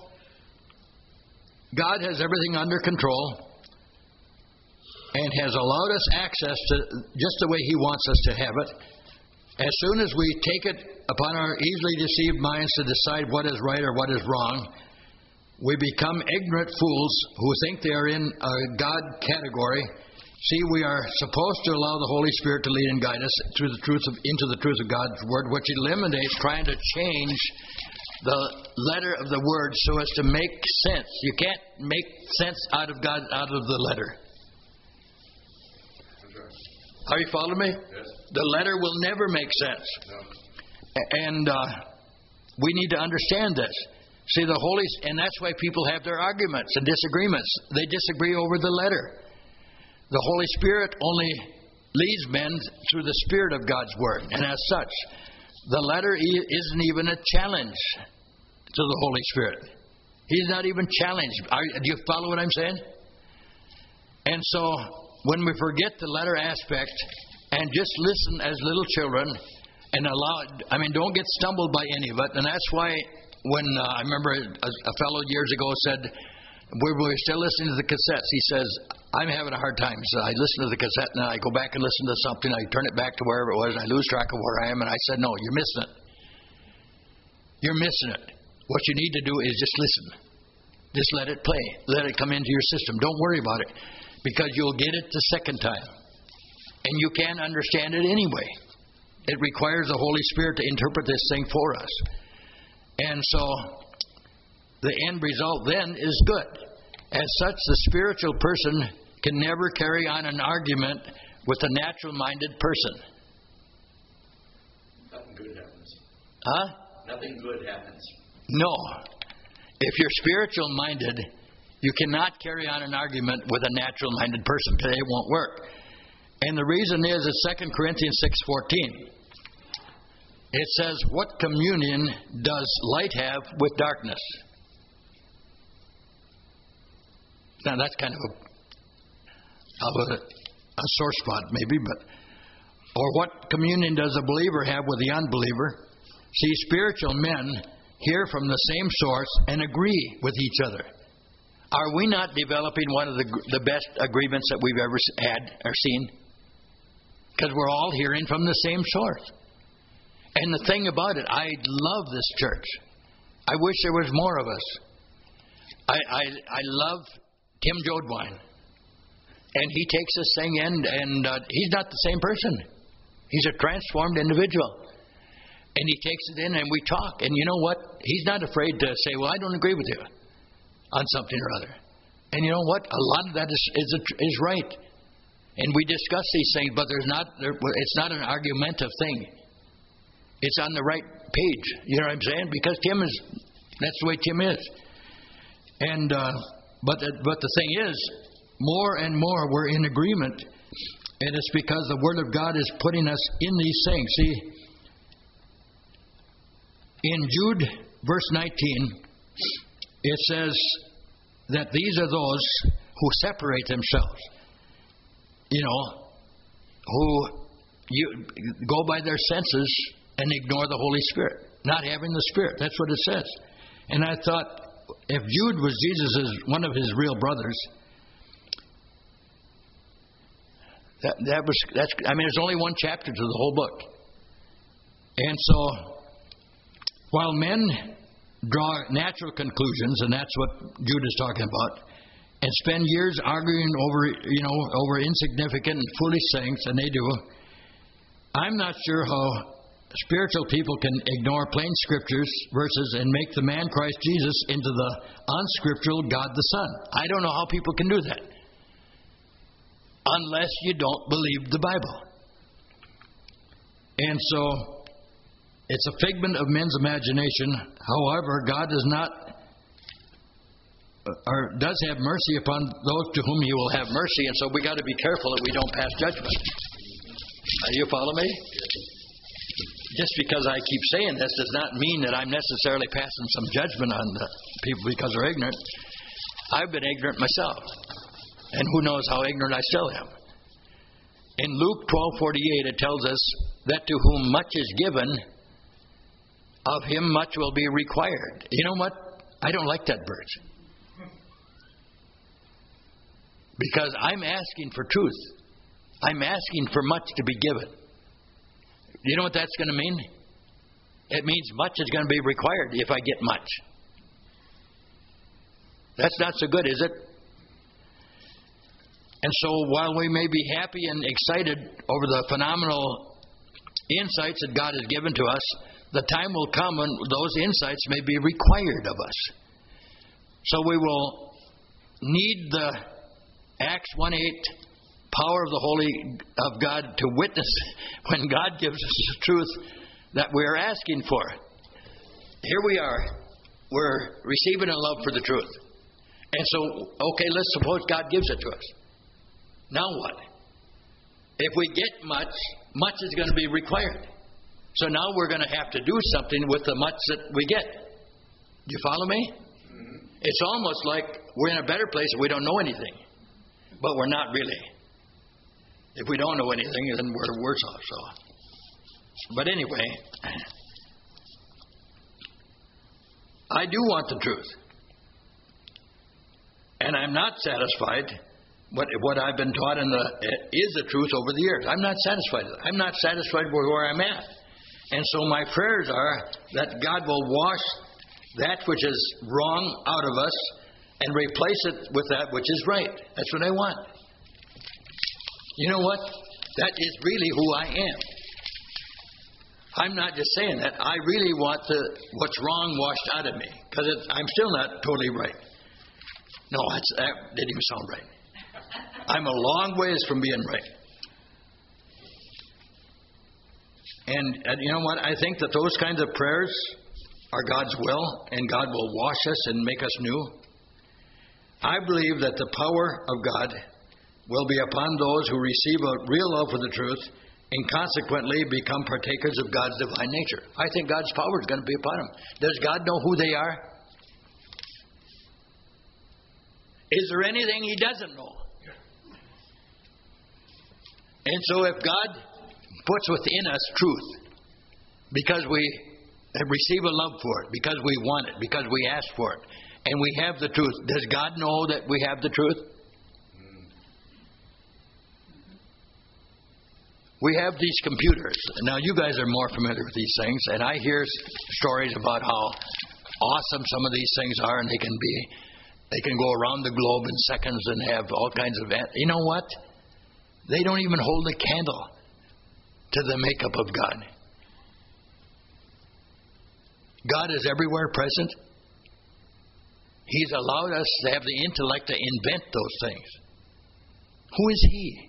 God has everything under control and has allowed us access to just the way He wants us to have it. As soon as we take it upon our easily deceived minds to decide what is right or what is wrong, we become ignorant fools who think they are in a God category. See, we are supposed to allow the Holy Spirit to lead and guide us through the into the truth of God's Word, which eliminates trying to change the letter of the Word so as to make sense. You can't make sense out of God, out of the letter. Are you following me?
Yes.
The letter will never make sense.
No.
And we need to understand this. See, and that's why people have their arguments and disagreements. They disagree over the letter. The Holy Spirit only leads men through the Spirit of God's Word. And as such, the letter isn't even a challenge to the Holy Spirit. He's not even challenged. Do you follow what I'm saying? And so, when we forget the letter aspect and just listen as little children and don't get stumbled by any of it. And that's why when I remember a fellow years ago said, we were still listening to the cassettes. He says, I'm having a hard time. So I listen to the cassette and I go back and listen to something. I turn it back to wherever it was and I lose track of where I am. And I said, no, you're missing it. You're missing it. What you need to do is just listen. Just let it play. Let it come into your system. Don't worry about it, because you'll get it the second time. And you can't understand it anyway. It requires the Holy Spirit to interpret this thing for us. And so, the end result then is good. As such, the spiritual person can never carry on an argument with a natural-minded person.
Nothing good happens.
Huh?
Nothing good happens.
No. If you're spiritual-minded, you cannot carry on an argument with a natural-minded person, because it won't work. And the reason is 2 Corinthians 6:14. It says, what communion does light have with darkness? Now, that's kind of a sore spot, maybe, or what communion does a believer have with the unbeliever? See, spiritual men hear from the same source and agree with each other. Are we not developing one of the best agreements that we've ever had or seen? Because we're all hearing from the same source. And the thing about it, I love this church. I wish there was more of us. I love Tim Jodwine. And he takes this thing in, and he's not the same person. He's a transformed individual. And he takes it in, and we talk. And you know what? He's not afraid to say, well, I don't agree with you on something or other. And you know what? A lot of that is right. And we discuss these things, but it's not an argumentative thing. It's on the right page. You know what I'm saying? Because that's the way Tim is. And but the thing is, more and more we're in agreement, and it's because the Word of God is putting us in these things. See, in Jude verse 19, it says that these are those who separate themselves. Who go by their senses and ignore the Holy Spirit, not having the Spirit. That's what it says. And I thought, if Jude was one of his real brothers, there's only one chapter to the whole book. And so, while men draw natural conclusions, and that's what Jude is talking about, and spend years arguing over insignificant and foolish things, and they do, I'm not sure how spiritual people can ignore plain scriptures verses and make the man Christ Jesus into the unscriptural God the Son. I don't know how people can do that unless you don't believe the Bible. And so it's a figment of men's imagination. However, God does not or does have mercy upon those to whom He will have mercy, and so we got to be careful that we don't pass judgment. You follow me? Just because I keep saying this does not mean that I'm necessarily passing some judgment on the people because they're ignorant. I've been ignorant myself, and who knows how ignorant I still am. In Luke 12:48, it tells us that to whom much is given, of him much will be required. You know what? I don't like that verse. Because I'm asking for truth. I'm asking for much to be given. You know what that's going to mean? It means much is going to be required if I get much. That's not so good, is it? And so while we may be happy and excited over the phenomenal insights that God has given to us, the time will come when those insights may be required of us. So we will need the Acts 1:8 power of the Holy of God to witness when God gives us the truth that we're asking for. Here we are. We're receiving a love for the truth. And so, okay, let's suppose God gives it to us. Now what? If we get much, much is going to be required. So now we're going to have to do something with the much that we get. Do you follow me? Mm-hmm. It's almost like we're in a better place if we don't know anything. But we're not really. If we don't know anything, then we're worse off. So, but anyway, I do want the truth. And I'm not satisfied what I've been taught is the truth over the years. I'm not satisfied. I'm not satisfied with where I'm at. And so my prayers are that God will wash that which is wrong out of us and replace it with that which is right. That's what I want. You know what? That is really who I am. I'm not just saying that. I really want what's wrong washed out of me because I'm still not totally right. No, that didn't even sound right. I'm a long ways from being right. And you know what? I think that those kinds of prayers are God's will, and God will wash us and make us new. I believe that the power of God will be upon those who receive a real love for the truth and consequently become partakers of God's divine nature. I think God's power is going to be upon them. Does God know who they are? Is there anything He doesn't know? And so if God puts within us truth because we receive a love for it, because we want it, because we ask for it, and we have the truth, does God know that we have the truth? We have these computers. Now, you guys are more familiar with these things, and I hear stories about how awesome some of these things are, and they can go around the globe in seconds and have all kinds of... You know what? They don't even hold a candle to the makeup of God. God is everywhere present. He's allowed us to have the intellect to invent those things. Who is He?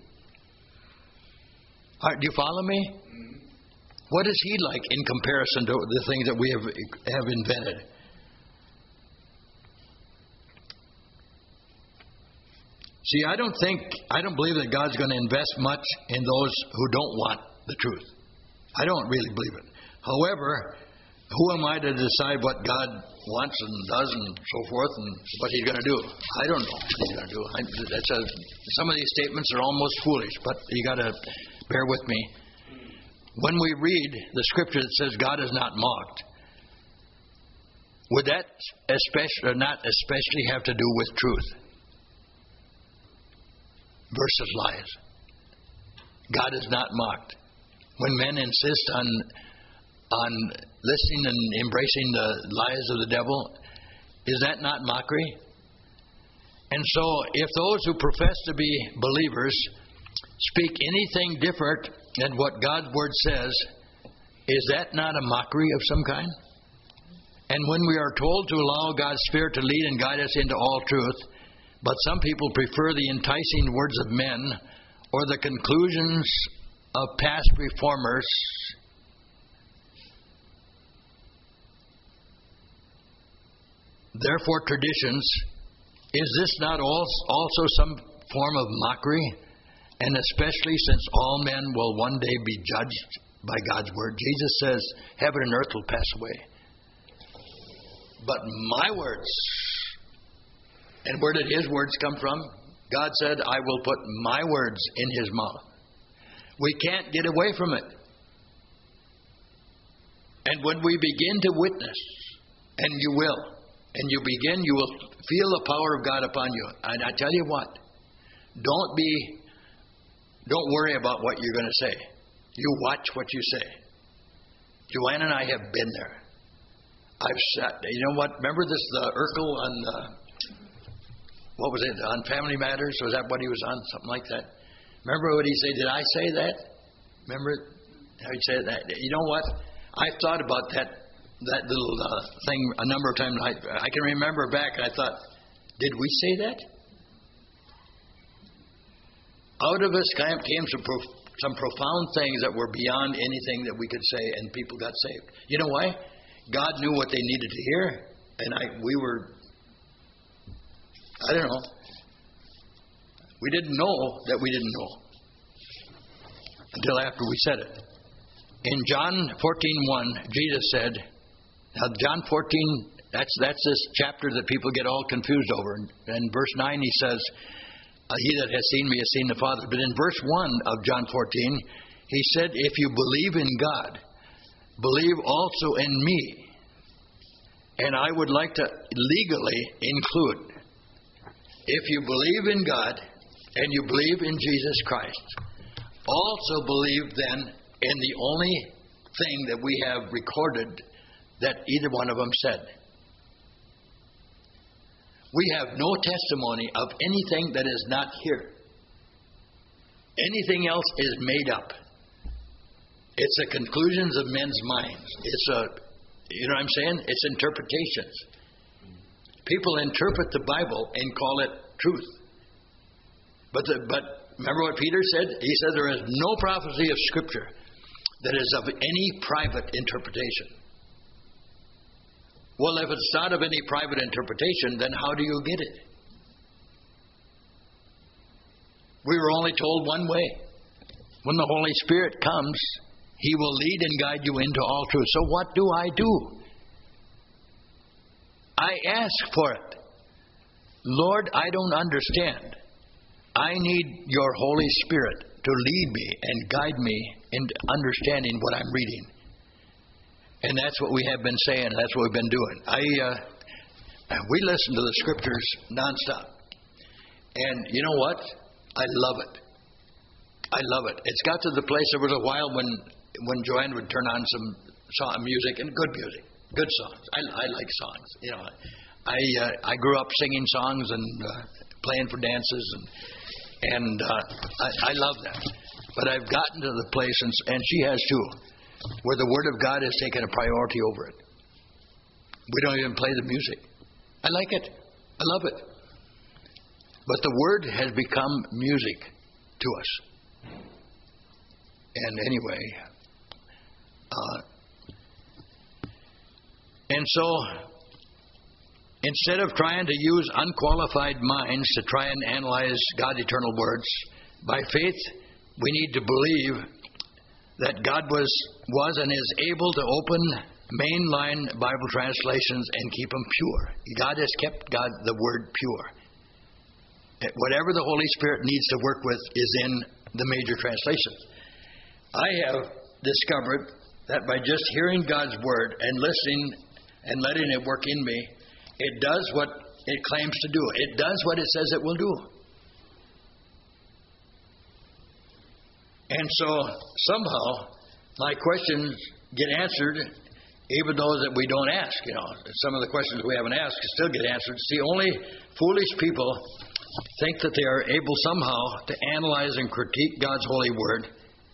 Do you follow me? What is He like in comparison to the things that we have invented? See, I don't believe that God's going to invest much in those who don't want the truth. I don't really believe it. However, who am I to decide what God wants and does and so forth and what He's going to do? I don't know what He's going to do. Some of these statements are almost foolish, but you got to bear with me. When we read the scripture that says God is not mocked, would that not especially have to do with truth versus lies? God is not mocked. When men insist on listening and embracing the lies of the devil, is that not mockery? And so, if those who profess to be believers speak anything different than what God's Word says, is that not a mockery of some kind? And when we are told to allow God's Spirit to lead and guide us into all truth, but some people prefer the enticing words of men or the conclusions of past reformers, therefore traditions, Is this not also some form of mockery? And especially since all men will one day be judged by God's word. Jesus says, heaven and earth will pass away, but my words. And where did his words come from? God said, I will put my words in his mouth. We can't get away from it. And when we begin to witness, and you will, you will feel the power of God upon you. And I tell you what, don't worry about what you're going to say. You watch what you say. Joanne and I have been there. I've sat, you know what, remember this, Urkel on, what was it, on Family Matters? Was that what he was on? Something like that. Remember what he said? Did I say that? Remember how he said that? You know what? I've thought about that little thing a number of times. I can remember back, and I thought, did we say that? Out of us came some profound things that were beyond anything that we could say, and people got saved. You know why? God knew what they needed to hear, and I don't know. We didn't know that we didn't know until after we said it. In John 14:1, Jesus said, now John 14, that's this chapter that people get all confused over. And verse 9 he says, he that has seen me has seen the Father. But in verse 1 of John 14, he said, if you believe in God, believe also in me. And I would like to legally include, if you believe in God and you believe in Jesus Christ, also believe then in the only thing that we have recorded that either one of them said. We have no testimony of anything that is not here. Anything else is made up. It's the conclusions of men's minds. You know what I'm saying? It's interpretations. People interpret the Bible and call it truth. But remember what Peter said? He said there is no prophecy of Scripture that is of any private interpretation. Well, if it's not of any private interpretation, then how do you get it? We were only told one way. When the Holy Spirit comes, He will lead and guide you into all truth. So what do? I ask for it. Lord, I don't understand. I need your Holy Spirit to lead me and guide me in understanding what I'm reading. And that's what we have been saying, and that's what we've been doing. We listen to the Scriptures nonstop. And you know what? I love it. I love it. It's got to the place, there was a while when Joanne would turn on some music, and good music, good songs. I like songs. You know, I grew up singing songs and playing for dances, and I love that. But I've gotten to the place, and she has too, where the Word of God has taken a priority over it. We don't even play the music. I like it. I love it. But the Word has become music to us. And anyway, and so instead of trying to use unqualified minds to try and analyze God's eternal words, by faith we need to believe that God was and is able to open mainline Bible translations and keep them pure. God has kept the Word pure. Whatever the Holy Spirit needs to work with is in the major translations. I have discovered that by just hearing God's Word and listening and letting it work in me, it does what it claims to do. It does what it says it will do. And so somehow my questions get answered, even those that we don't ask. You know, some of the questions we haven't asked still get answered. See, only foolish people think that they are able somehow to analyze and critique God's holy word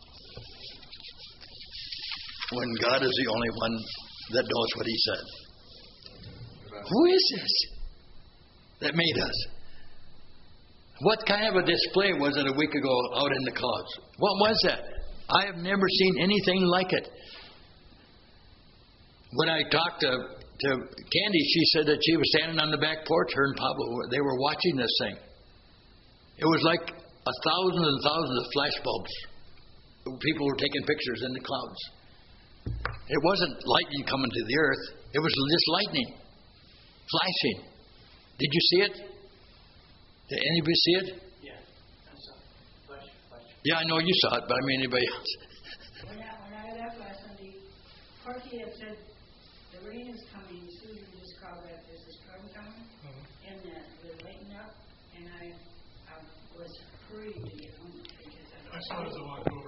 when God is the only one that knows what He said. Who is this that made us? What kind of a display was it a week ago out in the clouds? What was that? I have never seen anything like it. When I talked to to Candy, she said that she was standing on the back porch, her and Pablo, they were watching this thing. It was like 1,000 and thousands of flash bulbs. People were taking pictures in the clouds. It wasn't lightning coming to the earth. It was just lightning, flashing. Did you see it? Did anybody see it?
Yeah, I saw it. Flash.
Yeah, I know you saw it, but I mean anybody else.
When I left last Sunday, Corky had said the rain is coming. Susan just called that there's a storm coming, and that we're lighting up. And I was hurried to get home because
I saw it as I walked over.